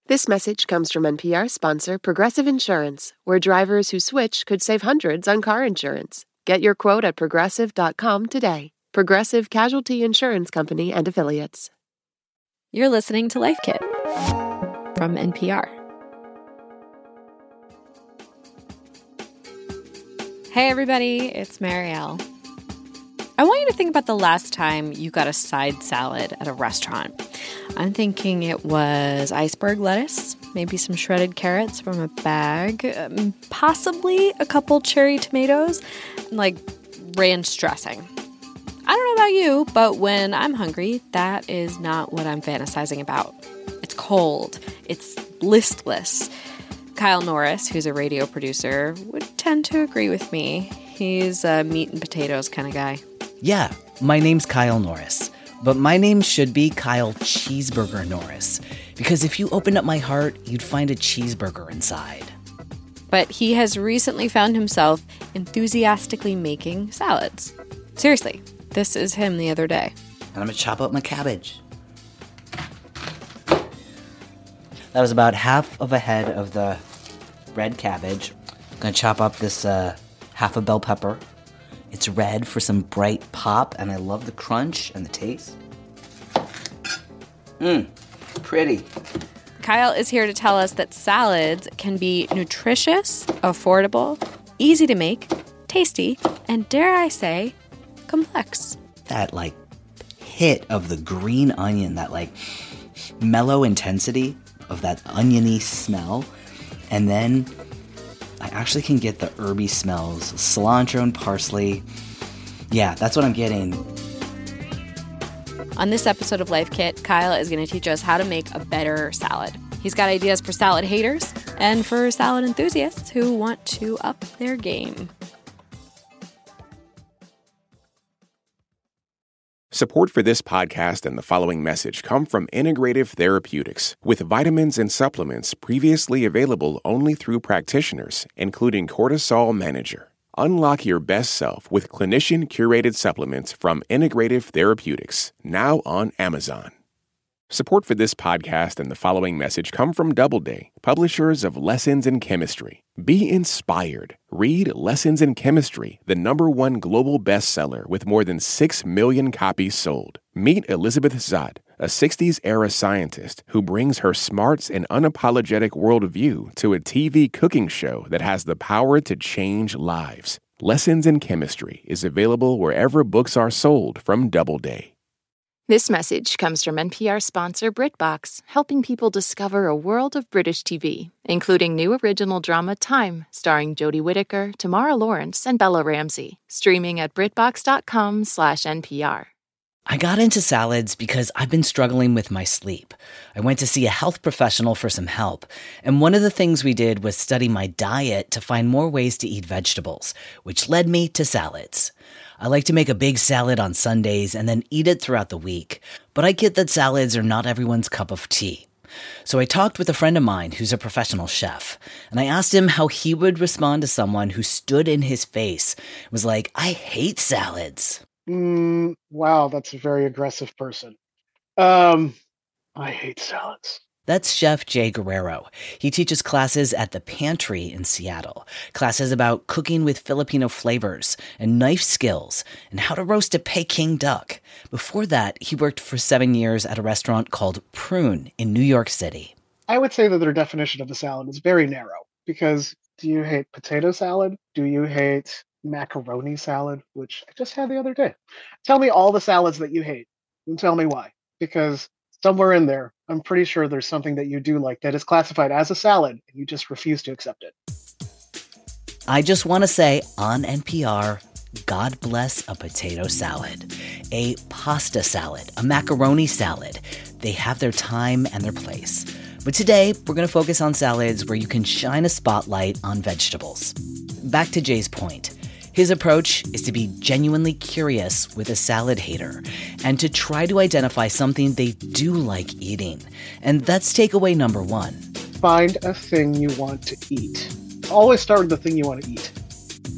This message comes from NPR sponsor Progressive Insurance, where drivers who switch could save hundreds on car insurance. Get your quote at progressive.com today. Progressive Casualty Insurance Company and Affiliates. You're listening to Life Kit from NPR. Hey everybody, it's Marielle. I want you to think about the last time you got a side salad at a restaurant. I'm thinking it was iceberg lettuce, maybe some shredded carrots from a bag, possibly a couple cherry tomatoes, and like ranch dressing. I don't know about you, but when I'm hungry, that is not what I'm fantasizing about. It's cold. It's listless. Kyle Norris, who's a radio producer, would tend to agree with me. He's a meat and potatoes kind of guy. Yeah, my name's Kyle Norris, but my name should be Kyle Cheeseburger Norris, because if you opened up my heart, you'd find a cheeseburger inside. But he has recently found himself enthusiastically making salads. Seriously, this is him the other day. And I'm gonna chop up my cabbage. That was about half of a head of the red cabbage. I'm gonna chop up this half a bell pepper. It's red for some bright pop, and I love the crunch and the taste. Pretty. Kyle is here to tell us that salads can be nutritious, affordable, easy to make, tasty, and dare I say, complex. That hit of the green onion, that mellow intensity of that oniony smell, and then I actually can get the herby smells, cilantro and parsley. Yeah, that's what I'm getting. On this episode of Life Kit, Kyle is going to teach us how to make a better salad. He's got ideas for salad haters and for salad enthusiasts who want to up their game. Support for this podcast and the following message come from Integrative Therapeutics, with vitamins and supplements previously available only through practitioners, including Cortisol Manager. Unlock your best self with clinician-curated supplements from Integrative Therapeutics, now on Amazon. Support for this podcast and the following message come from Doubleday, publishers of Lessons in Chemistry. Be inspired. Read Lessons in Chemistry, the #1 global bestseller with more than 6 million copies sold. Meet Elizabeth Zott, a 60s-era scientist who brings her smarts and unapologetic worldview to a TV cooking show that has the power to change lives. Lessons in Chemistry is available wherever books are sold from Doubleday. This message comes from NPR sponsor BritBox, helping people discover a world of British TV, including new original drama Time, starring Jodie Whittaker, Tamara Lawrence, and Bella Ramsey, streaming at BritBox.com/NPR. I got into salads because I've been struggling with my sleep. I went to see a health professional for some help, and one of the things we did was study my diet to find more ways to eat vegetables, which led me to salads. I like to make a big salad on Sundays and then eat it throughout the week, but I get that salads are not everyone's cup of tea. So I talked with a friend of mine who's a professional chef, and I asked him how he would respond to someone who stood in his face and was like, "I hate salads." Wow, that's a very aggressive person. I hate salads. That's Chef Jay Guerrero. He teaches classes at The Pantry in Seattle, classes about cooking with Filipino flavors and knife skills and how to roast a Peking duck. Before that, he worked for 7 years at a restaurant called Prune in New York City. I would say that their definition of a salad is very narrow, because do you hate potato salad? Do you hate macaroni salad, which I just had the other day? Tell me all the salads that you hate and tell me why, because somewhere in there, I'm pretty sure there's something that you do like that is classified as a salad, and you just refuse to accept it. I just want to say on NPR, God bless a potato salad, a pasta salad, a macaroni salad. They have their time and their place. But today, we're going to focus on salads where you can shine a spotlight on vegetables. Back to Jay's point. His approach is to be genuinely curious with a salad hater and to try to identify something they do like eating. And that's takeaway number 1. Find a thing you want to eat. Always start with the thing you want to eat.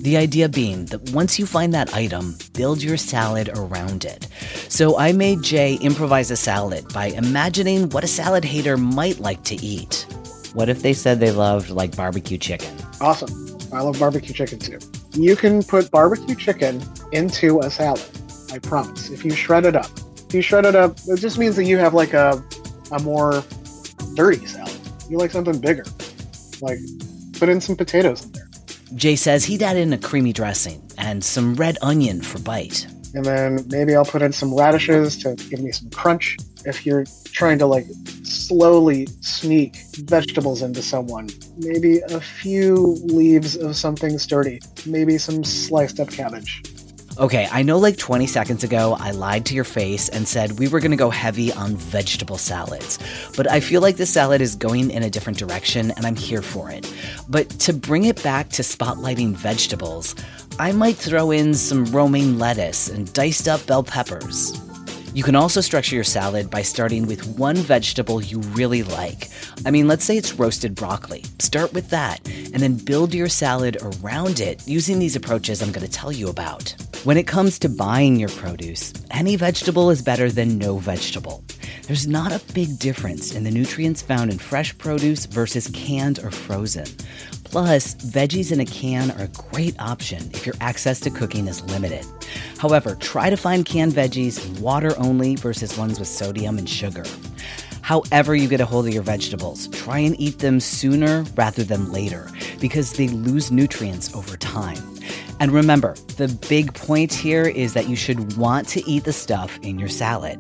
The idea being that once you find that item, build your salad around it. So I made Jay improvise a salad by imagining what a salad hater might like to eat. What if they said they loved, like, barbecue chicken? Awesome. I love barbecue chicken too. You can put barbecue chicken into a salad, I promise. If you shred it up. It just means that you have like a more dirty salad. You like something bigger. Like, put in some potatoes in there. Jay says he'd add in a creamy dressing and some red onion for bite. And then maybe I'll put in some radishes to give me some crunch. If you're trying to like slowly sneak vegetables into someone, maybe a few leaves of something sturdy, maybe some sliced up cabbage. Okay, I know like 20 seconds ago I lied to your face and said we were going to go heavy on vegetable salads, but I feel like this salad is going in a different direction and I'm here for it. But to bring it back to spotlighting vegetables, I might throw in some romaine lettuce and diced up bell peppers. You can also structure your salad by starting with one vegetable you really like. I mean, let's say it's roasted broccoli. Start with that, and then build your salad around it using these approaches I'm going to tell you about. When it comes to buying your produce, any vegetable is better than no vegetable. There's not a big difference in the nutrients found in fresh produce versus canned or frozen. Plus, veggies in a can are a great option if your access to cooking is limited. However, try to find canned veggies in water only versus ones with sodium and sugar. However you get a hold of your vegetables, try and eat them sooner rather than later because they lose nutrients over time. And remember, the big point here is that you should want to eat the stuff in your salad.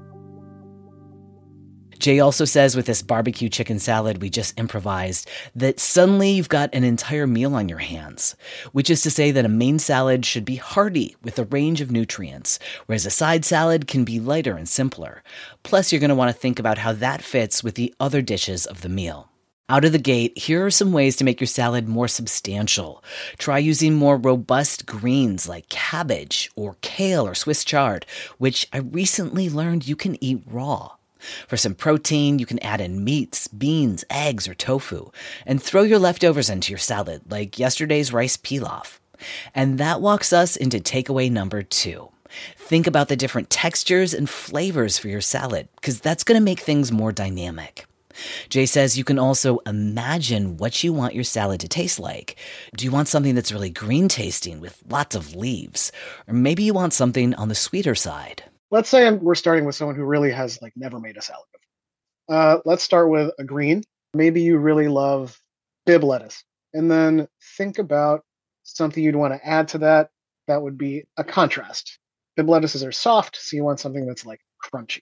Jay also says with this barbecue chicken salad we just improvised that suddenly you've got an entire meal on your hands, which is to say that a main salad should be hearty with a range of nutrients, whereas a side salad can be lighter and simpler. Plus, you're going to want to think about how that fits with the other dishes of the meal. Out of the gate, here are some ways to make your salad more substantial. Try using more robust greens like cabbage or kale or Swiss chard, which I recently learned you can eat raw. For some protein, you can add in meats, beans, eggs, or tofu, and throw your leftovers into your salad, like yesterday's rice pilaf. And that walks us into takeaway number 2. Think about the different textures and flavors for your salad, because that's going to make things more dynamic. Jay says you can also imagine what you want your salad to taste like. Do you want something that's really green tasting with lots of leaves? Or maybe you want something on the sweeter side. Let's say we're starting with someone who really has like never made a salad before. Let's start with a green. Maybe you really love Bibb lettuce. And then think about something you'd want to add to that. That would be a contrast. Bibb lettuces are soft, so you want something that's like crunchy.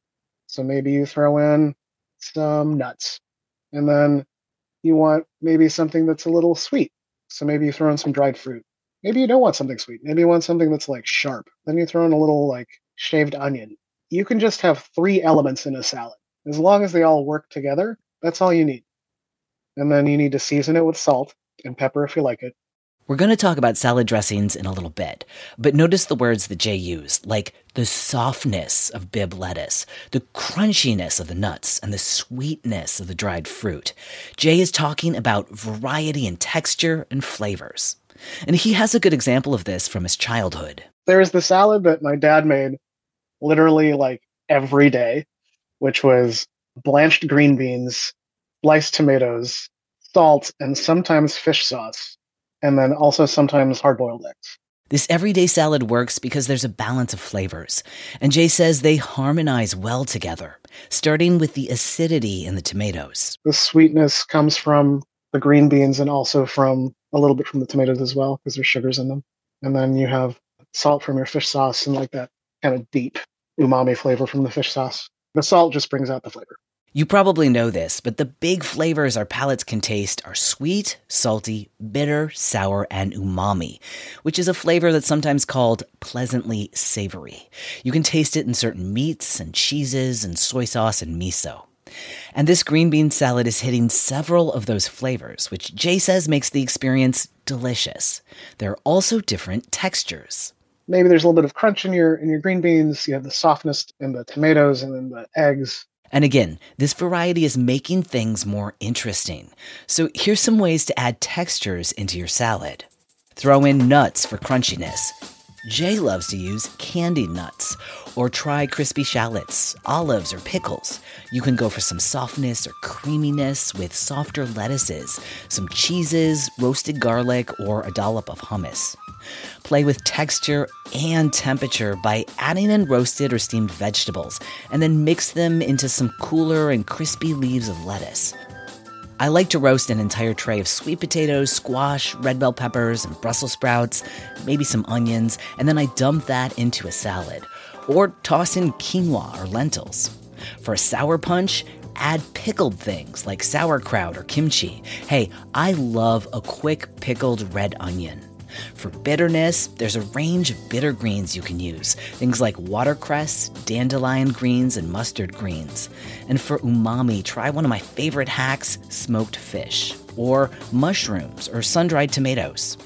So maybe you throw in some nuts. And then you want maybe something that's a little sweet. So maybe you throw in some dried fruit. Maybe you don't want something sweet. Maybe you want something that's like sharp. Then you throw in a little like shaved onion. You can just have 3 elements in a salad. As long as they all work together, that's all you need. And then you need to season it with salt and pepper if you like it. We're going to talk about salad dressings in a little bit, but notice the words that Jay used, like the softness of Bibb lettuce, the crunchiness of the nuts, and the sweetness of the dried fruit. Jay is talking about variety in texture and flavors. And he has a good example of this from his childhood. There's the salad that my dad made literally like every day, which was blanched green beans, sliced tomatoes, salt, and sometimes fish sauce, and then also sometimes hard-boiled eggs. This everyday salad works because there's a balance of flavors, and Jay says they harmonize well together, starting with the acidity in the tomatoes. The sweetness comes from the green beans and also from a little bit from the tomatoes as well, because there's sugars in them. And then you have salt from your fish sauce and like that kind of deep umami flavor from the fish sauce. The salt just brings out the flavor. You probably know this, but the big flavors our palates can taste are sweet, salty, bitter, sour, and umami, which is a flavor that's sometimes called pleasantly savory. You can taste it in certain meats and cheeses and soy sauce and miso. And this green bean salad is hitting several of those flavors, which Jay says makes the experience delicious. There are also different textures. Maybe there's a little bit of crunch in your green beans. You have the softness in the tomatoes and then the eggs. And again, this variety is making things more interesting. So here's some ways to add textures into your salad. Throw in nuts for crunchiness. Jay loves to use candied nuts. Or try crispy shallots, olives, or pickles. You can go for some softness or creaminess with softer lettuces, some cheeses, roasted garlic, or a dollop of hummus. Play with texture and temperature by adding in roasted or steamed vegetables, and then mix them into some cooler and crispy leaves of lettuce. I like to roast an entire tray of sweet potatoes, squash, red bell peppers, and Brussels sprouts, maybe some onions, and then I dump that into a salad. Or toss in quinoa or lentils. For a sour punch, add pickled things like sauerkraut or kimchi. Hey, I love a quick pickled red onion. For bitterness, there's a range of bitter greens you can use. Things like watercress, dandelion greens, and mustard greens. And for umami, try one of my favorite hacks, smoked fish. Or mushrooms or sun-dried tomatoes.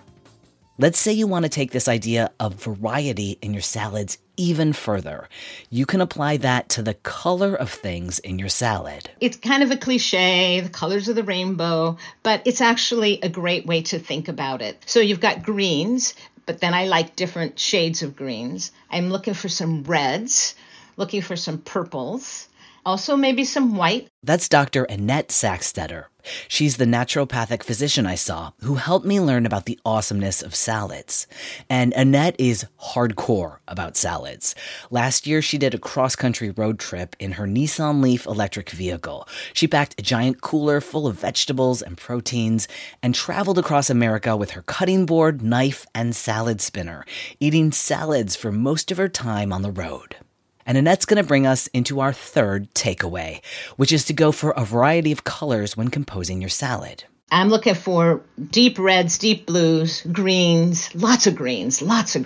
Let's say you want to take this idea of variety in your salads even further. You can apply that to the color of things in your salad. It's kind of a cliche, the colors of the rainbow, but it's actually a great way to think about it. So you've got greens, but then I like different shades of greens. I'm looking for some reds, looking for some purples, also maybe some white. That's Dr. Annette Sackstetter. She's the naturopathic physician I saw who helped me learn about the awesomeness of salads. And Annette is hardcore about salads. Last year, she did a cross-country road trip in her Nissan Leaf electric vehicle. She packed a giant cooler full of vegetables and proteins and traveled across America with her cutting board, knife, and salad spinner, eating salads for most of her time on the road. And Annette's going to bring us into our third takeaway, which is to go for a variety of colors when composing your salad. I'm looking for deep reds, deep blues, greens, lots of greens,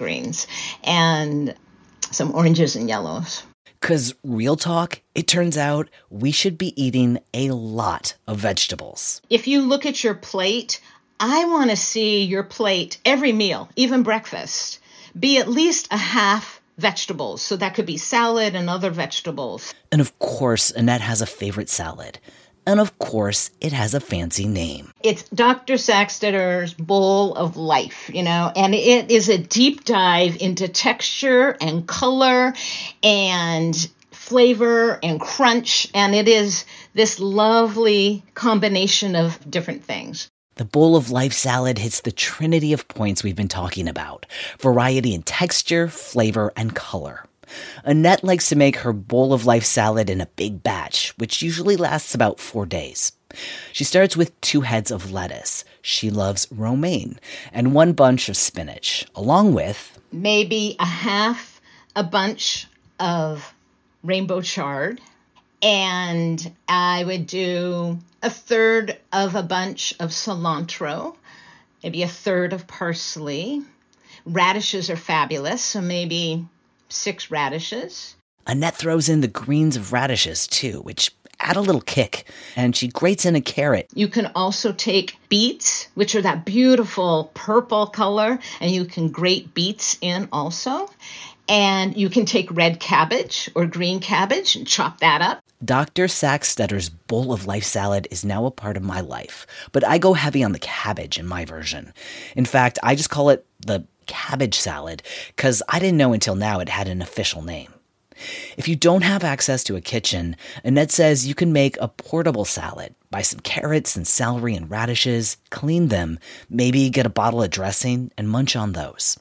and some oranges and yellows. Because real talk, it turns out we should be eating a lot of vegetables. If you look at your plate, I want to see your plate every meal, even breakfast, be at least a half vegetables. So that could be salad and other vegetables. And of course, Annette has a favorite salad. And of course, it has a fancy name. It's Dr. Sackstetter's Bowl of Life, and it is a deep dive into texture and color and flavor and crunch. And it is this lovely combination of different things. The Bowl of Life salad hits the trinity of points we've been talking about: variety in texture, flavor, and color. Annette likes to make her Bowl of Life salad in a big batch, which usually lasts about 4 days. She starts with 2 heads of lettuce. She loves romaine and 1 bunch of spinach, along with maybe a bunch of rainbow chard. And I would do 1/3 of a bunch of cilantro, maybe 1/3 of parsley. Radishes are fabulous, so maybe 6 radishes. Annette throws in the greens of radishes too, which add a little kick, and she grates in a carrot. You can also take beets, which are that beautiful purple color, and you can grate beets in also. And you can take red cabbage or green cabbage and chop that up. Dr. Sackstetter's Bowl of Life salad is now a part of my life, but I go heavy on the cabbage in my version. In fact, I just call it the cabbage salad because I didn't know until now it had an official name. If you don't have access to a kitchen, Annette says you can make a portable salad. Buy some carrots and celery and radishes, clean them, maybe get a bottle of dressing, and munch on those.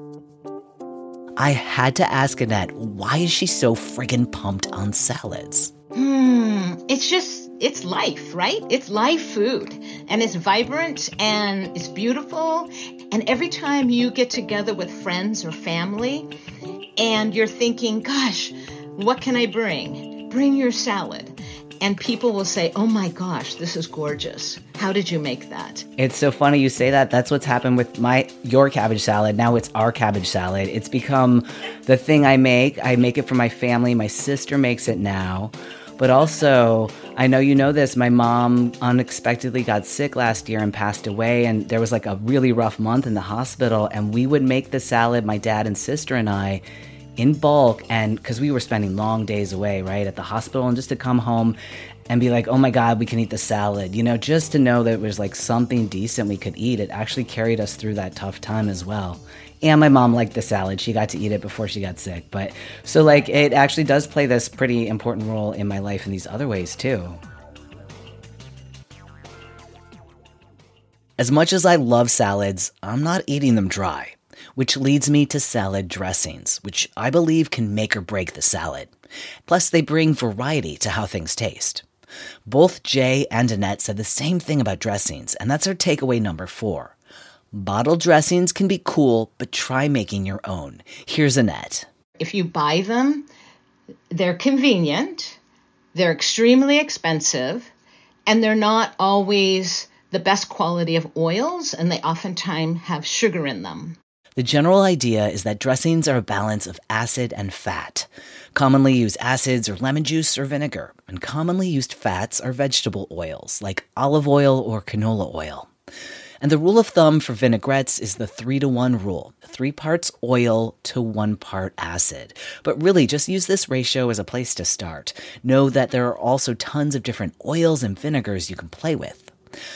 I had to ask Annette, why is she so friggin' pumped on salads? It's life, right? It's life food. And it's vibrant and it's beautiful. And every time you get together with friends or family and you're thinking, gosh, what can I bring? Bring your salad. And people will say, oh my gosh, this is gorgeous. How did you make that? It's so funny you say that. That's what's happened with your cabbage salad. Now it's our cabbage salad. It's become the thing I make. I make it for my family. My sister makes it now. But also, I know you know this, my mom unexpectedly got sick last year and passed away, and there was like a really rough month in the hospital, and we would make the salad, my dad and sister and I, in bulk, and because we were spending long days away, right, at the hospital, and just to come home and be like, oh my God, we can eat the salad. Just to know that it was like something decent we could eat. It actually carried us through that tough time as well. And my mom liked the salad. She got to eat it before she got sick. But so like it actually does play this pretty important role in my life in these other ways too. As much as I love salads, I'm not eating them dry, which leads me to salad dressings, which I believe can make or break the salad. Plus, they bring variety to how things taste. Both Jay and Annette said the same thing about dressings, and that's our takeaway number 4. Bottled dressings can be cool, but try making your own. Here's Annette. If you buy them, they're convenient, they're extremely expensive, and they're not always the best quality of oils, and they oftentimes have sugar in them. The general idea is that dressings are a balance of acid and fat. Commonly used acids are lemon juice or vinegar, and commonly used fats are vegetable oils like olive oil or canola oil. And the rule of thumb for vinaigrettes is the 3-to-1 rule, 3 parts oil to 1 part acid. But really, just use this ratio as a place to start. Know that there are also tons of different oils and vinegars you can play with.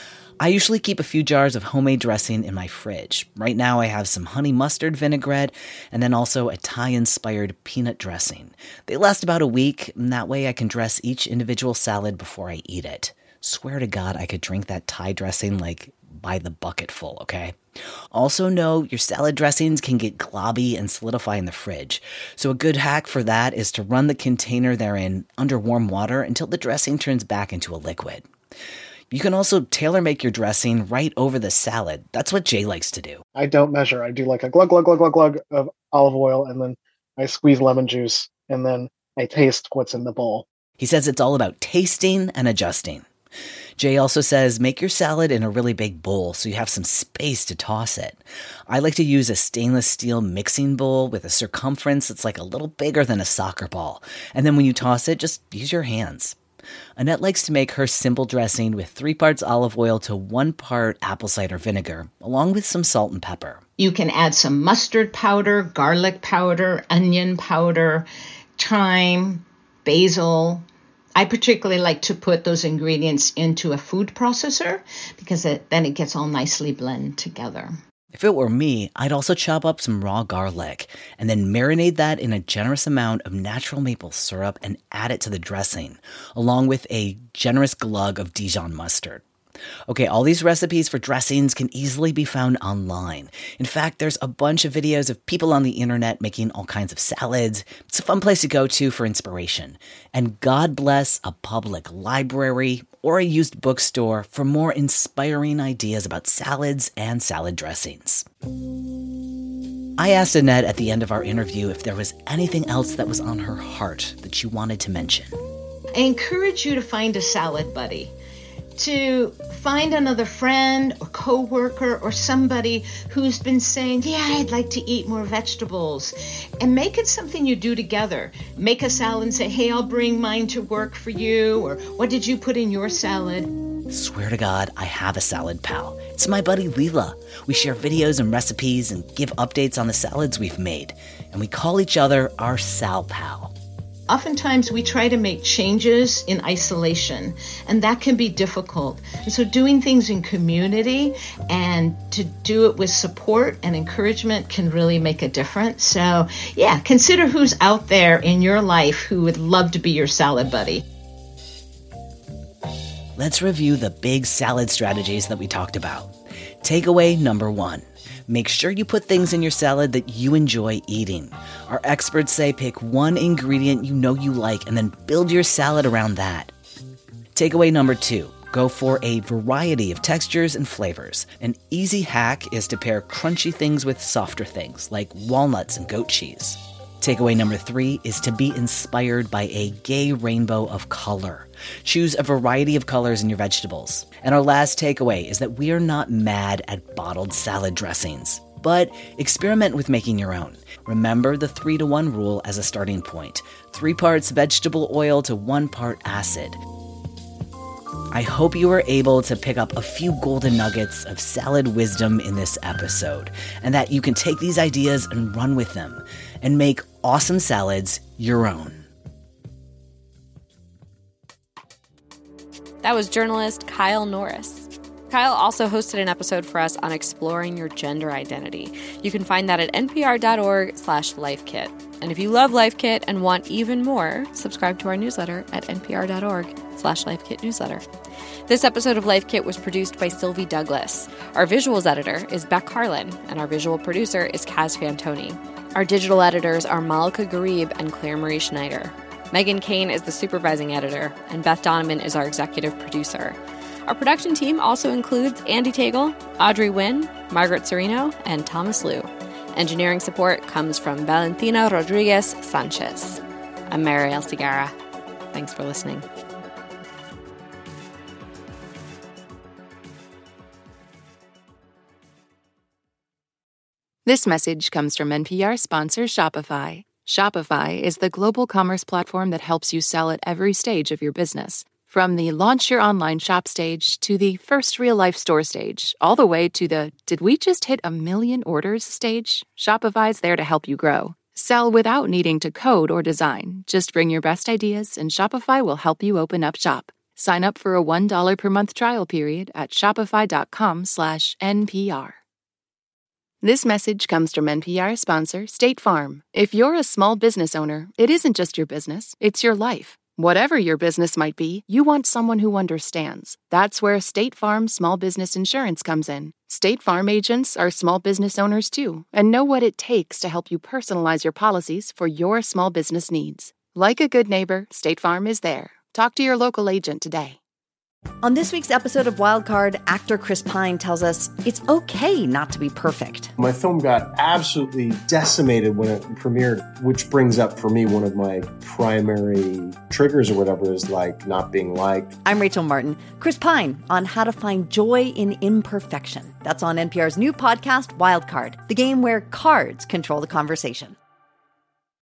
I usually keep a few jars of homemade dressing in my fridge. Right now I have some honey mustard vinaigrette and then also a Thai-inspired peanut dressing. They last about a week, and that way I can dress each individual salad before I eat it. Swear to God I could drink that Thai dressing like by the bucket full, okay? Also know your salad dressings can get globby and solidify in the fridge. So a good hack for that is to run the container they're in under warm water until the dressing turns back into a liquid. You can also tailor-make your dressing right over the salad. That's what Jay likes to do. I don't measure. I do like a glug, glug, glug, glug, glug of olive oil, and then I squeeze lemon juice, and then I taste what's in the bowl. He says it's all about tasting and adjusting. Jay also says make your salad in a really big bowl so you have some space to toss it. I like to use a stainless steel mixing bowl with a circumference that's like a little bigger than a soccer ball. And then when you toss it, just use your hands. Annette likes to make her simple dressing with 3 parts olive oil to 1 part apple cider vinegar, along with some salt and pepper. You can add some mustard powder, garlic powder, onion powder, thyme, basil. I particularly like to put those ingredients into a food processor because then it gets all nicely blended together. If it were me, I'd also chop up some raw garlic and then marinate that in a generous amount of natural maple syrup and add it to the dressing, along with a generous glug of Dijon mustard. Okay, all these recipes for dressings can easily be found online. In fact, there's a bunch of videos of people on the internet making all kinds of salads. It's a fun place to go to for inspiration. And God bless a public library or a used bookstore for more inspiring ideas about salads and salad dressings. I asked Annette at the end of our interview if there was anything else that was on her heart that she wanted to mention. I encourage you to find a salad buddy, to find another friend or coworker or somebody who's been saying, yeah, I'd like to eat more vegetables, and make it something you do together. Make a salad and say, hey, I'll bring mine to work for you, or what did you put in your salad? Swear to God, I have a salad pal. It's my buddy Leela. We share videos and recipes and give updates on the salads we've made, and we call each other our Sal Pal. Oftentimes we try to make changes in isolation, and that can be difficult. And so doing things in community and to do it with support and encouragement can really make a difference. So yeah, consider who's out there in your life who would love to be your salad buddy. Let's review the big salad strategies that we talked about. Takeaway number 1. Make sure you put things in your salad that you enjoy eating. Our experts say pick one ingredient you know you like and then build your salad around that. Takeaway number 2. Go for a variety of textures and flavors. An easy hack is to pair crunchy things with softer things, like walnuts and goat cheese. Takeaway number 3 is to be inspired by a gay rainbow of color. Choose a variety of colors in your vegetables. And our last takeaway is that we are not mad at bottled salad dressings, but experiment with making your own. Remember the 3-to-1 rule as a starting point. 3 parts vegetable oil to 1 part acid. I hope you were able to pick up a few golden nuggets of salad wisdom in this episode, and that you can take these ideas and run with them and make awesome salads your own. That was journalist Kyle Norris. Kyle also hosted an episode for us on exploring your gender identity. You can find that at npr.org/lifekit. And if you love Life Kit and want even more, subscribe to our newsletter at npr.org/lifekitnewsletter. This episode of Life Kit was produced by Sylvie Douglas. Our visuals editor is Beck Harlan, and our visual producer is Kaz Fantoni. Our digital editors are Malika Garib and Claire Marie Schneider. Megan Kane is the supervising editor, and Beth Donovan is our executive producer. Our production team also includes Andy Tagle, Audrey Nguyen, Margaret Serino, and Thomas Liu. Engineering support comes from Valentina Rodriguez Sanchez. I'm Marielle Segarra. Thanks for listening. This message comes from NPR sponsor Shopify. Shopify is the global commerce platform that helps you sell at every stage of your business. From the launch your online shop stage to the first real-life store stage, all the way to the did we just hit 1 million orders stage, Shopify's there to help you grow. Sell without needing to code or design. Just bring your best ideas and Shopify will help you open up shop. Sign up for a $1 per month trial period at shopify.com/NPR. This message comes from NPR sponsor State Farm. If you're a small business owner, it isn't just your business, it's your life. Whatever your business might be, you want someone who understands. That's where State Farm Small Business Insurance comes in. State Farm agents are small business owners too, and know what it takes to help you personalize your policies for your small business needs. Like a good neighbor, State Farm is there. Talk to your local agent today. On this week's episode of Wildcard, actor Chris Pine tells us it's okay not to be perfect. My film got absolutely decimated when it premiered, which brings up for me one of my primary triggers or whatever is like not being liked. I'm Rachel Martin. Chris Pine on how to find joy in imperfection. That's on NPR's new podcast, Wildcard, the game where cards control the conversation.